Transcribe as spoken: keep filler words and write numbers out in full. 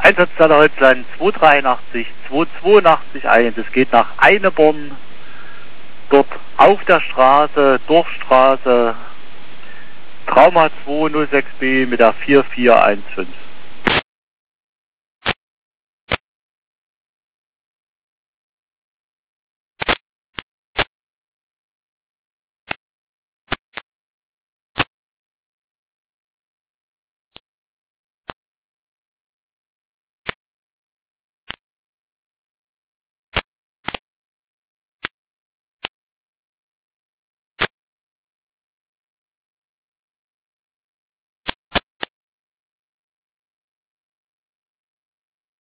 Einsatzzeile Holzland zwei dreiundachtzig, zwei zweiundachtzig eins. Es geht nach Eineborn, dort auf der Straße, Dorfstraße, Trauma zwei null sechs B mit der vier vier eins fünf.